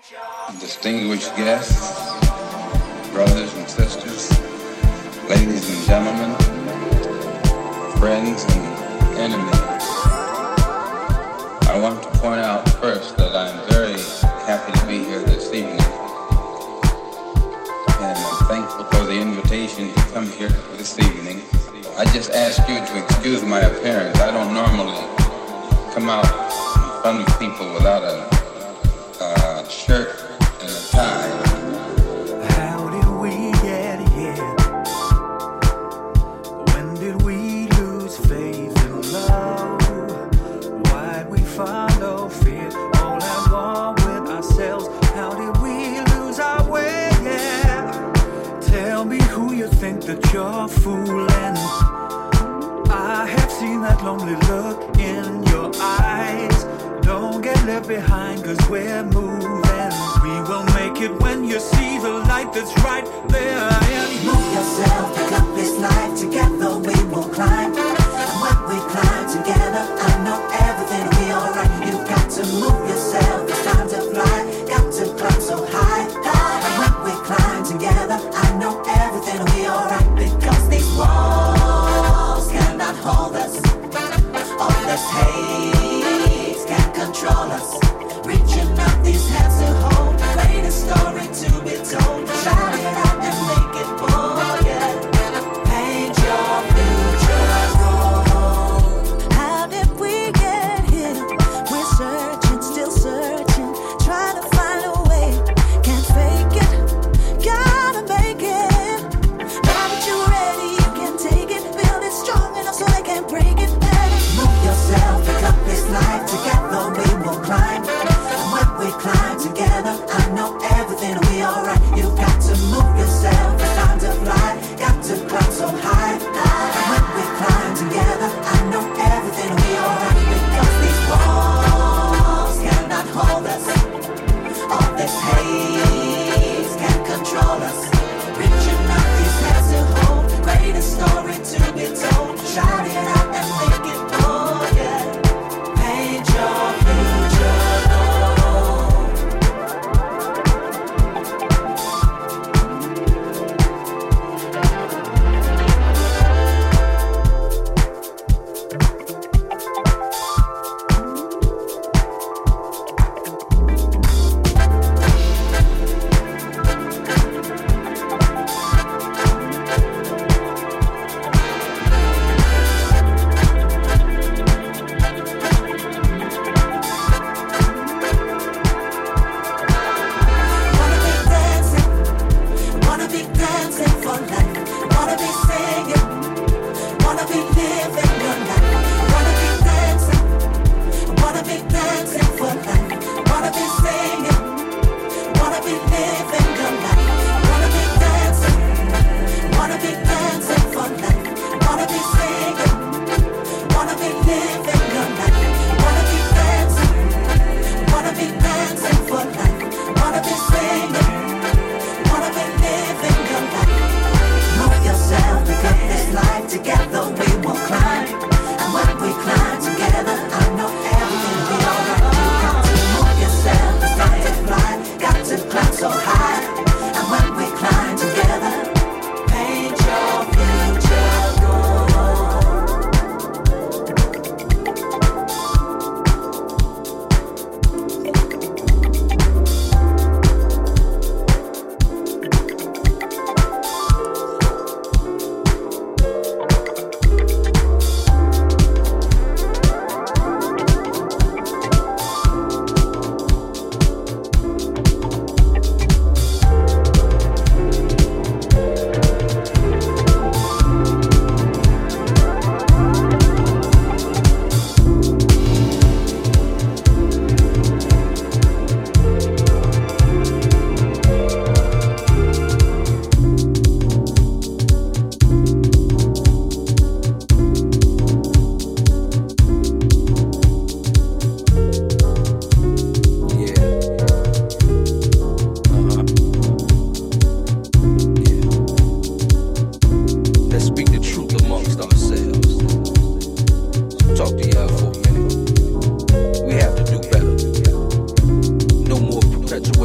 distinguished guests, brothers and sisters, ladies and gentlemen, friends and enemies. I want to point out first that I'm very happy to be here this evening, and I'm thankful for the invitation to come here this evening. I just ask you to excuse my appearance. I don't normally come out in front of people without a shirt and a tie. How did we get here? When did we lose faith in love? Why'd we follow fear? All at war with ourselves. How did we lose our way? Yeah. Tell me who you think that you're fooling. I have seen that lonely look in your eyes. Don't get left behind, cause we're moving. We will make it when you see the light that's right there. And move yourself, pick up this life. Together we will climb. And when we climb together, I know everything will be alright. You got to move yourself, it's time to fly. Got to climb so high. And when we climb together, I know everything will be alright. Because these walls cannot hold us. All this hate can't control us. Reaching up these hands to hold. Greatest story to be told. Shout it out and make it bold, yeah. Paint your future gold. How did we get here? We're searching, still searching, trying to find a way. Can't fake it, gotta make it. Now that you're ready, you can take it. Build it strong enough so they can't break it. Move yourself, pick up this life. Together we will climb. And when we climb together,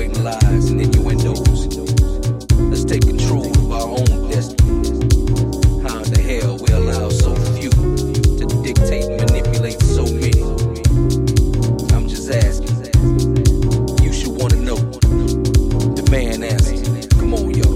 perpetuating lies and innuendos. Let's take control of our own destiny. How in the hell we allow so few to dictate and manipulate so many? I'm just asking. You should want to know. The man asks. Come on, yo.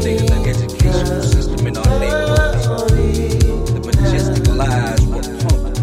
Educational system in our neighborhoods. The majestic lies were pumped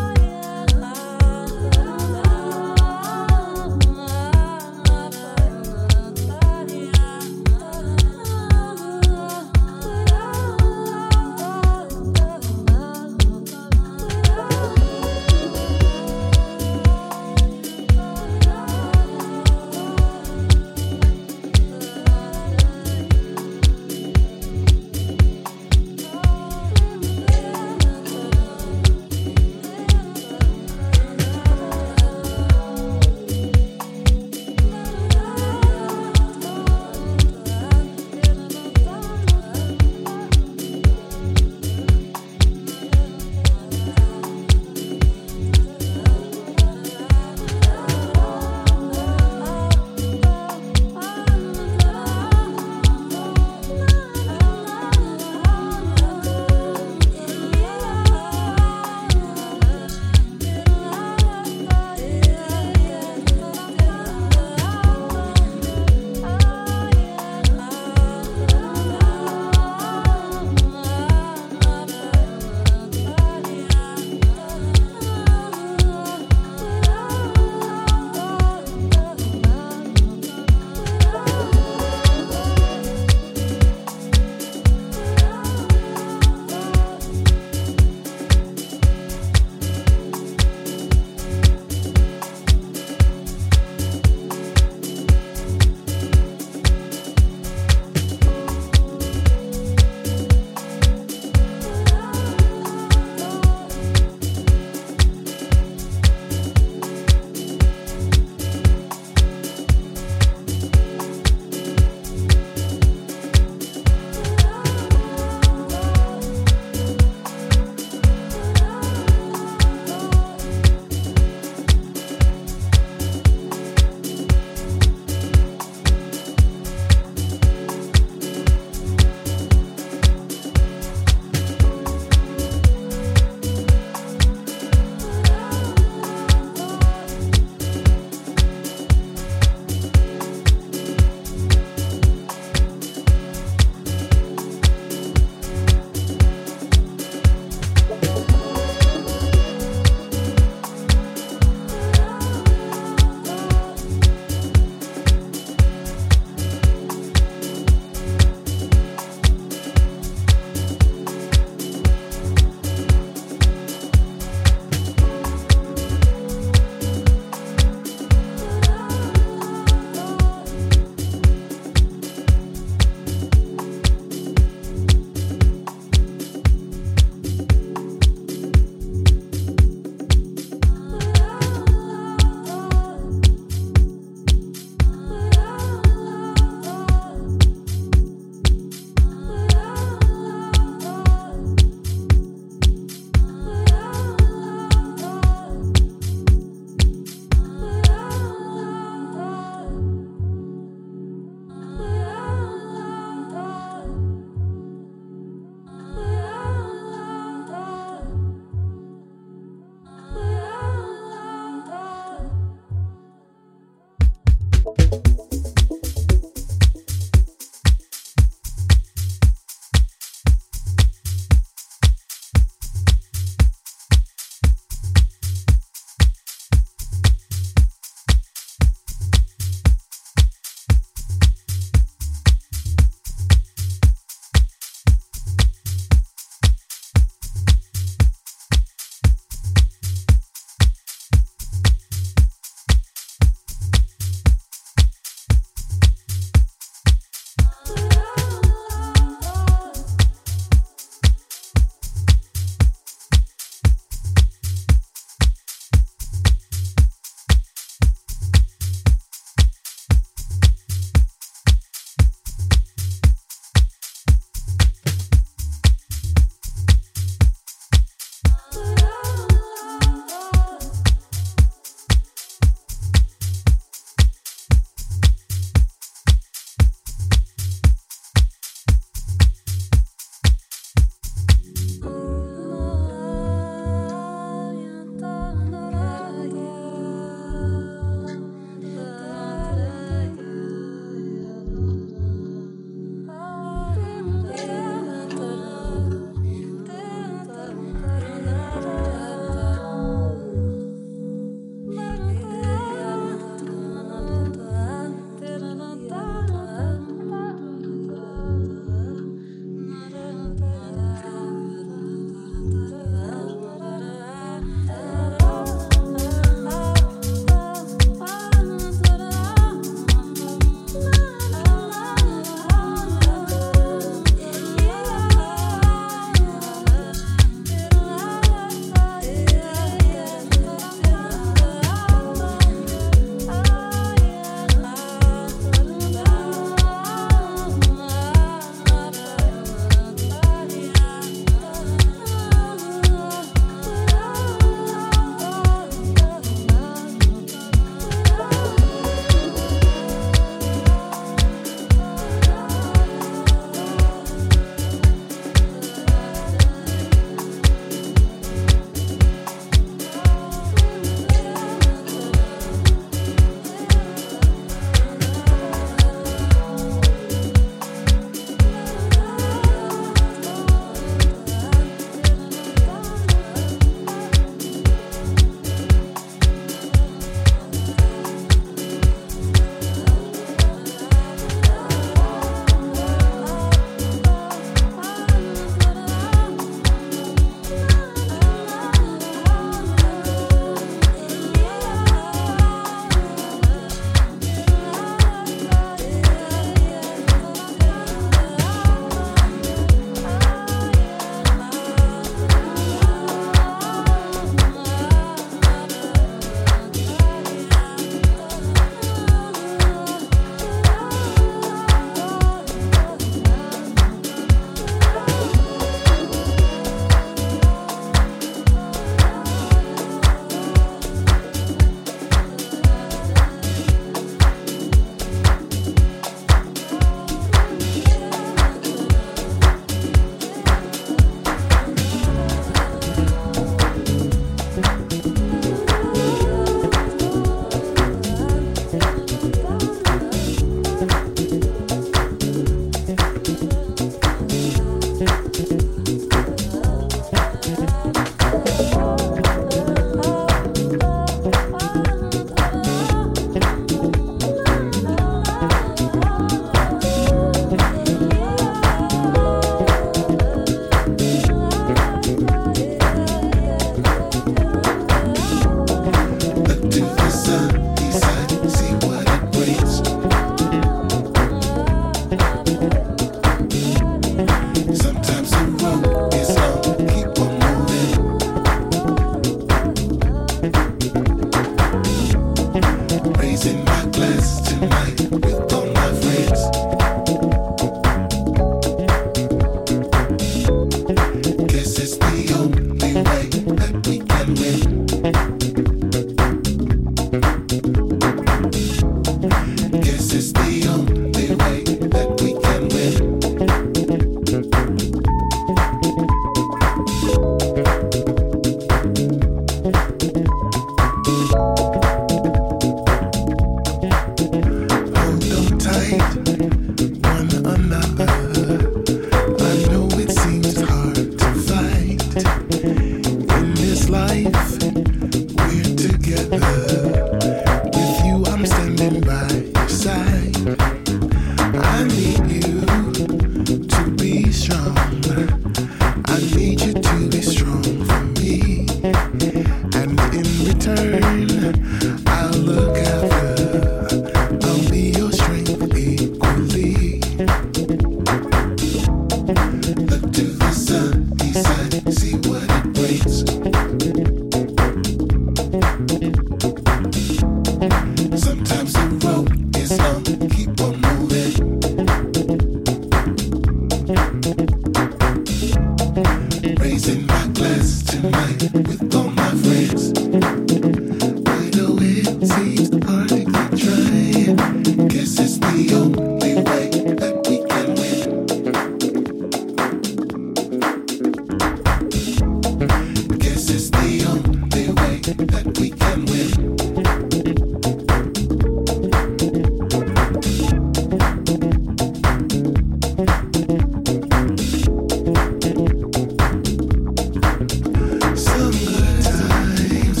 Some good times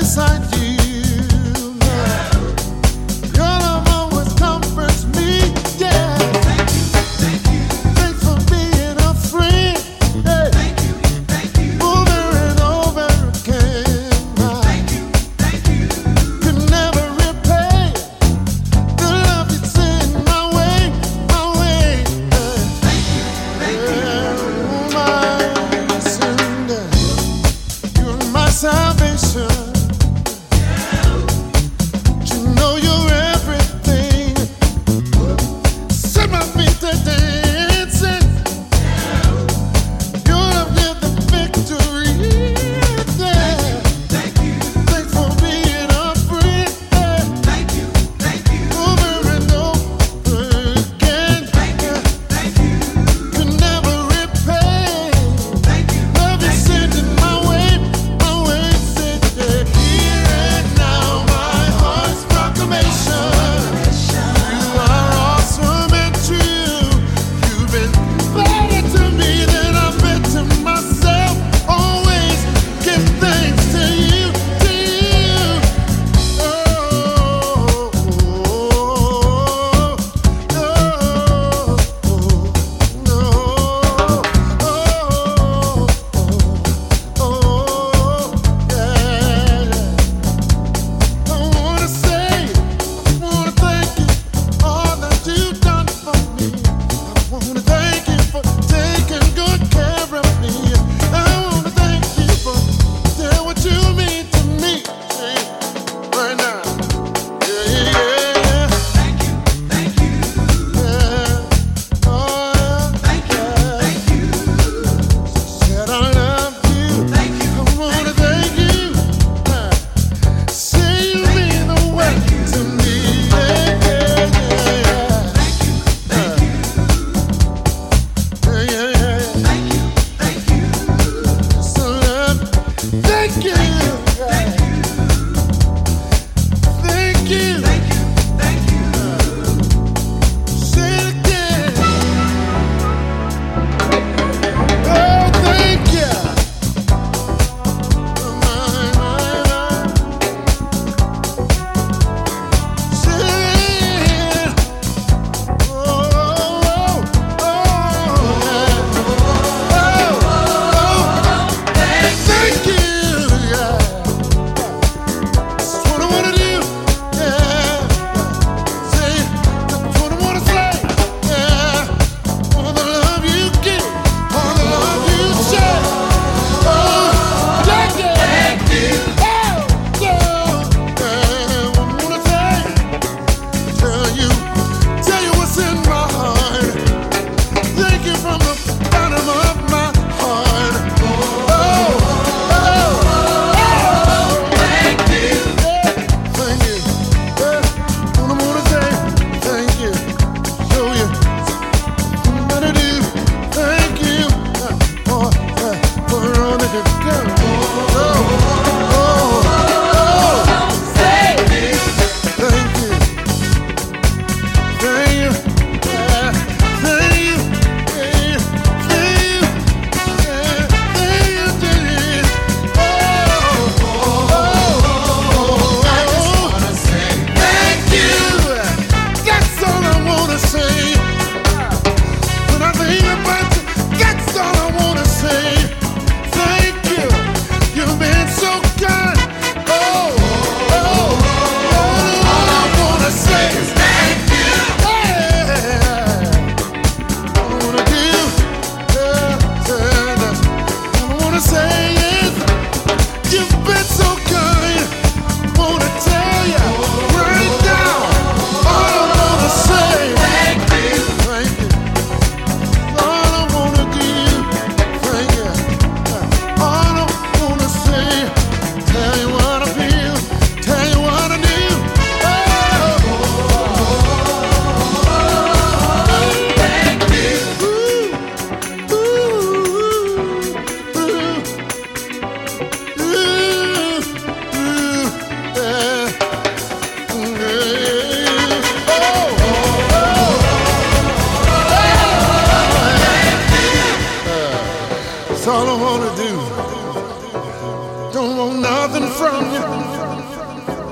beside you. Your love always comforts me. Yeah. Thanks for being a friend. Hey. Over and over again. Could never repay the love you send my way, my way. My surrender. You're my salvation.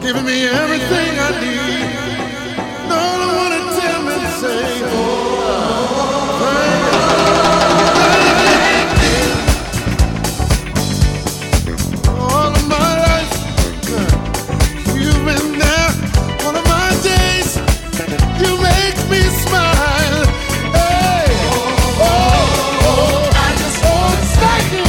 giving me everything I need. No one wanna tell me to say, all of my life, you've been there. One of my days, you make me smile. Hey, I just want to thank you.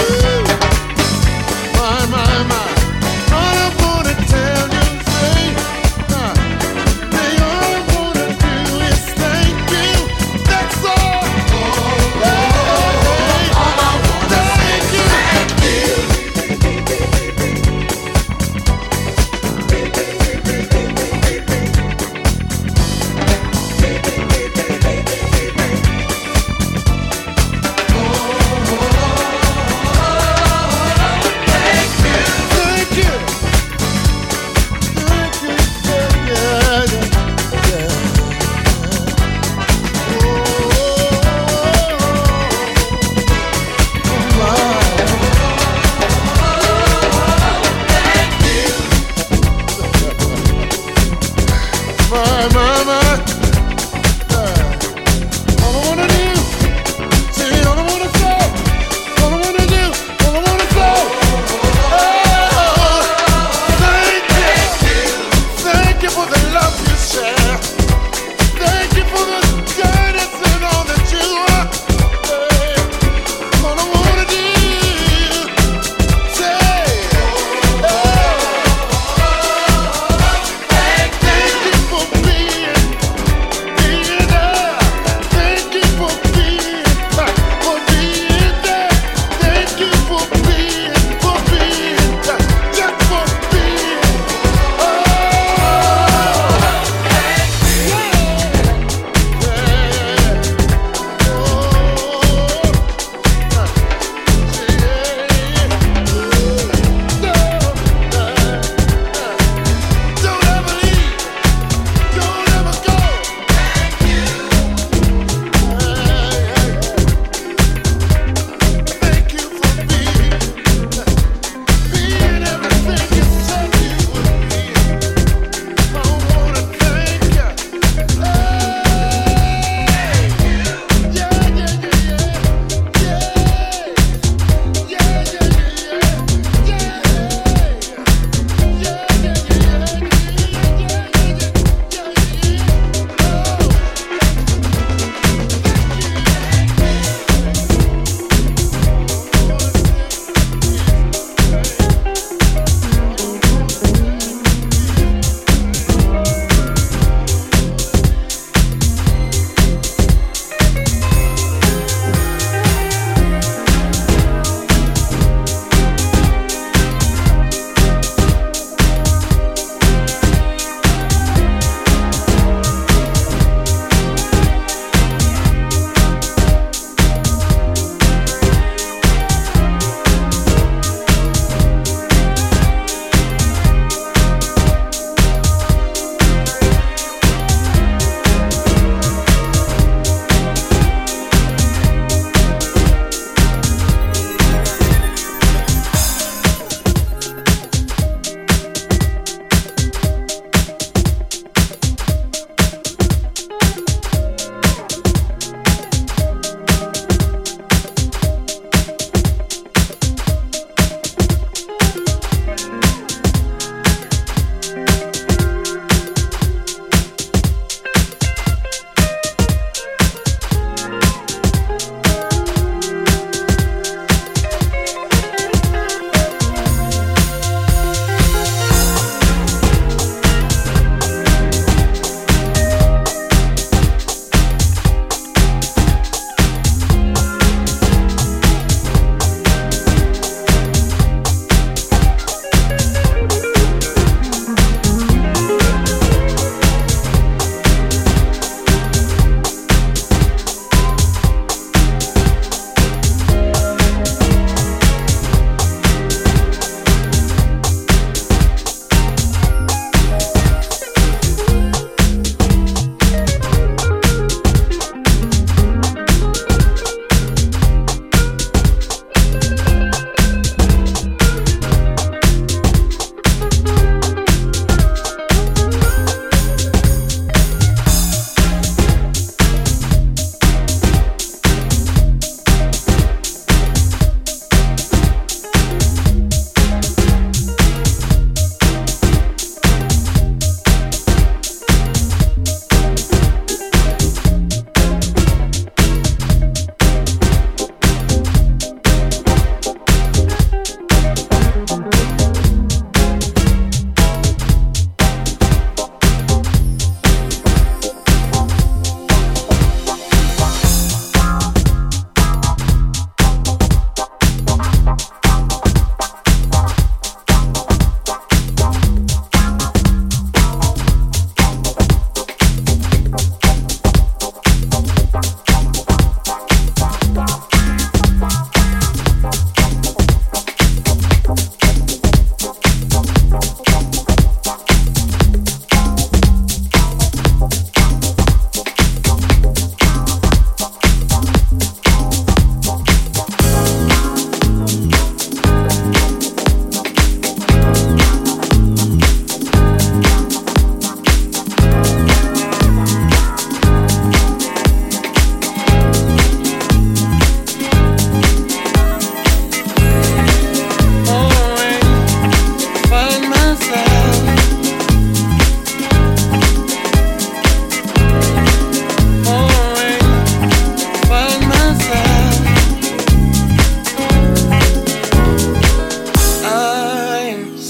My. All I wanna tell you, say,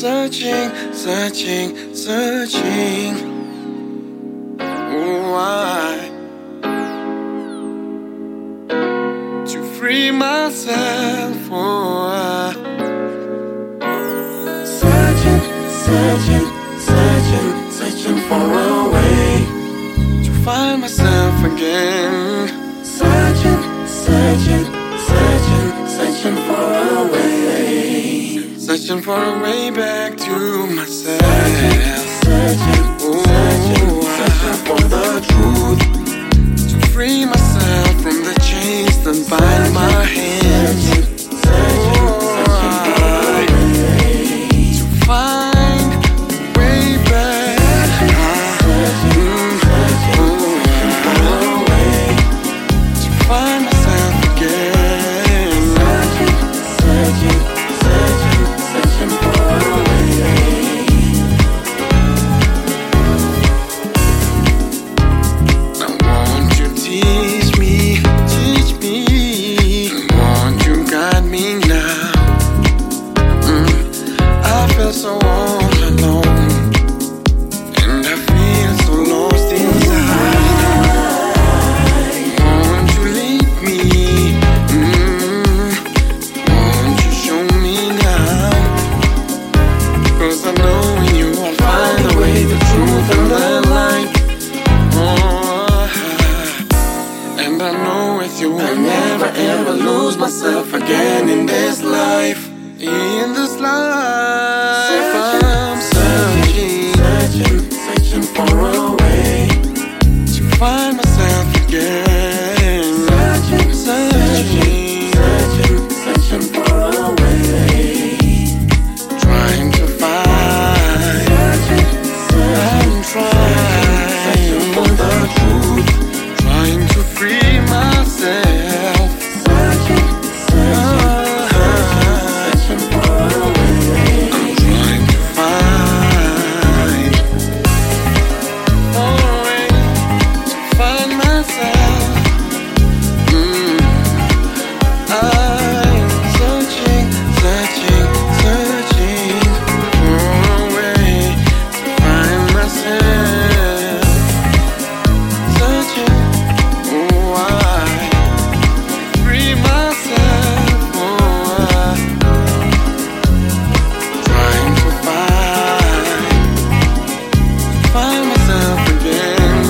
searching, searching, searching. Why? To free myself. Searching, searching, searching, searching for a way to find myself again. Searching, searching, searching, searching for a way. Searching for a way back to myself. Searching, searching, searching for the truth. To free myself from the chains that bind my hands. Searching, searching for a way. To find a way back. Searching, searching, searching for a way. To find myself again. Searching, searching, searching, searching for a way. I want you to teach me. I want you to guide me now. I feel so all alone, and I feel so lost inside. Won't you lead me? Won't you show me now? 'Cause I know in you I'll find the way, the truth and the light. And I know with you I'll never ever lose myself again in this life. In this life I'm searching, searching, searching for a way to find myself again. Searching, searching, searching, searching for a way. Trying to find, I'm trying for the truth. Trying to free myself. Searching, searching for a way. I'm trying to find a way to find myself. I'm searching, searching, searching for a way to find myself. Searching. Why free myself? Trying to find myself again.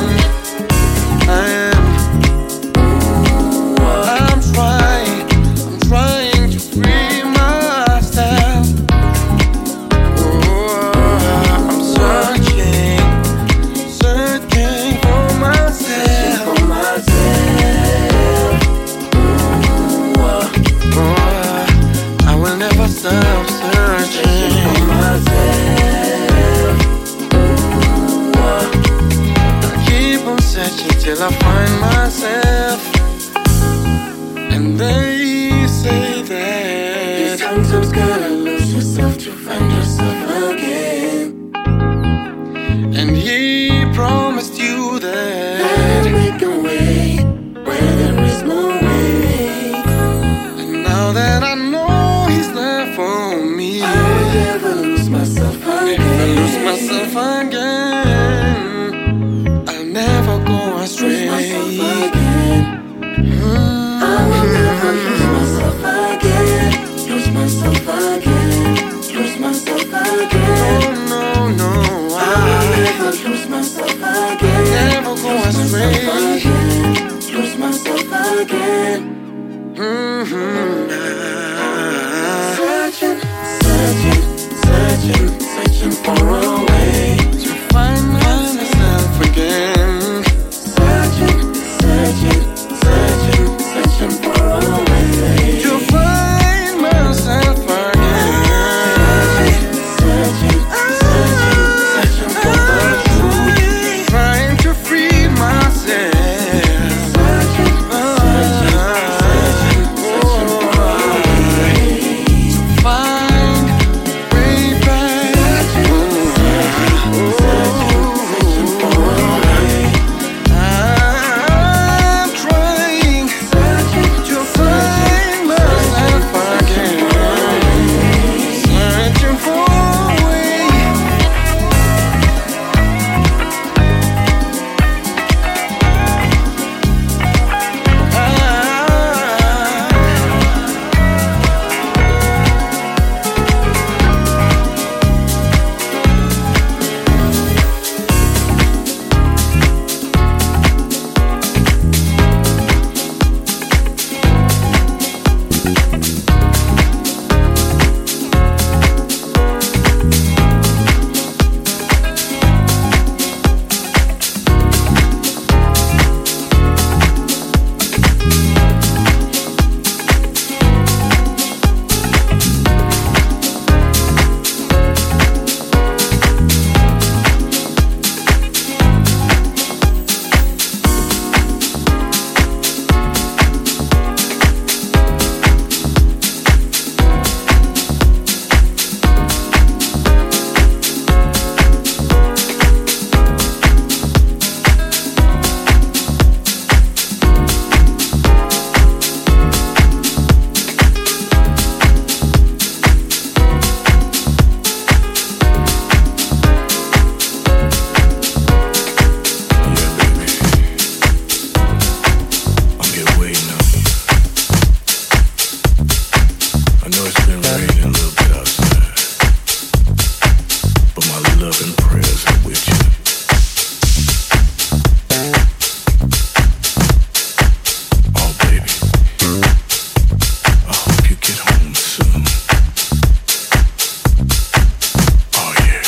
I'm trying to free myself. I'm searching for myself. I will never stop searching for myself. I'll keep on searching till I find myself. And they say that you sometimes gotta lose yourself to find yourself again. And he promised you that I'll make a way where there is no way. And now that I know he's there for me, I'll never lose myself again. If I lose myself again, I'll never go astray. I will never lose myself again. Lose myself again. Lose myself again. No, no, I will never lose myself again. Never go astray. Lose myself again. Searching, searching, searching, searching for a way to find myself again. Searching, searching, searching, searching for a way to find myself again. Searching, searching, searching for the truth. Trying to free myself. Searching, searching, searching, searching for a love and prayers are with you. Oh, baby, I hope you get home soon. Oh, yeah.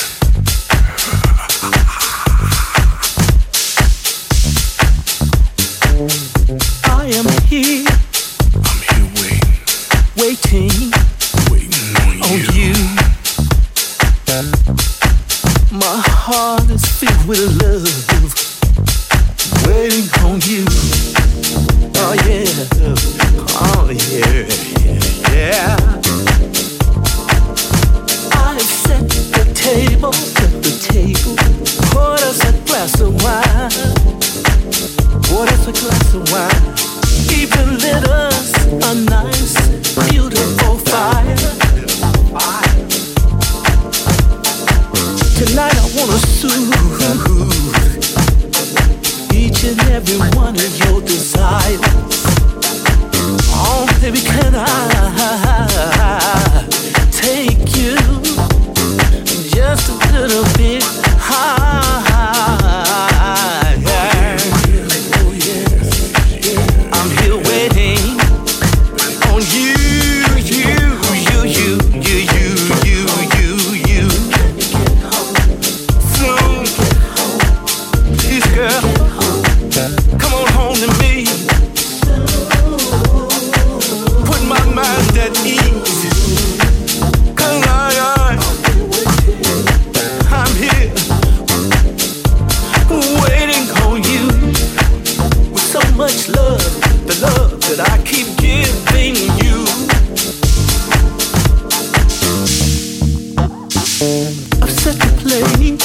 I am here. I'm here waiting on you. My heart is filled with love, waiting on you. Oh yeah, oh yeah, yeah. I have set the table, poured us a glass of wine, poured us a glass of wine. Even lit us a nice, beautiful fire. Tonight I wanna soothe each and every one of your desires. Oh, baby, can I take you just a little bit higher? I'm here waiting on you. Come on home to me. Put my mind at ease. 'Cause I'm here waiting on you with so much love, the love that I keep giving you. I've set the plate.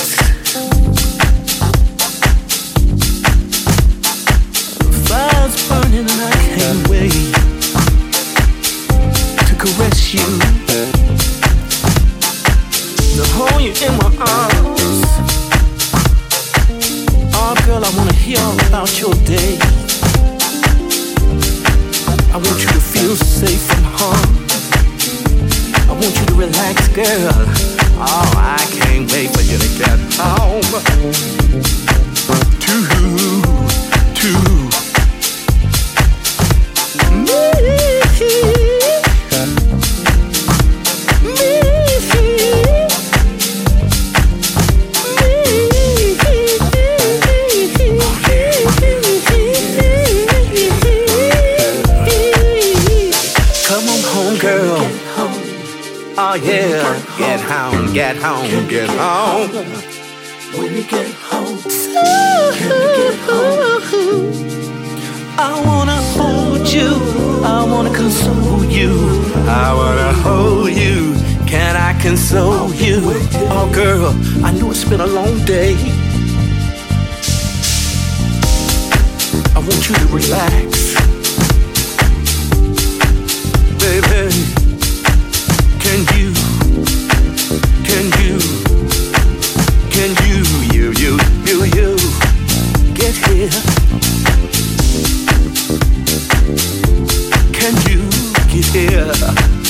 Burning and I can't wait to caress you, to hold you in my arms. Oh girl, I wanna hear all about your day. I want you to feel safe from harm. I want you to relax, girl. Oh, I can't wait for you to get home. Come on home, girl. Oh yeah, get home, get home, get home. When you get home, can you get home? I wanna hold you, I wanna console you, I wanna hold you. Can I console you? Oh girl, I know it's been a long day. I want you to relax, baby. Can you get here? Can you get here?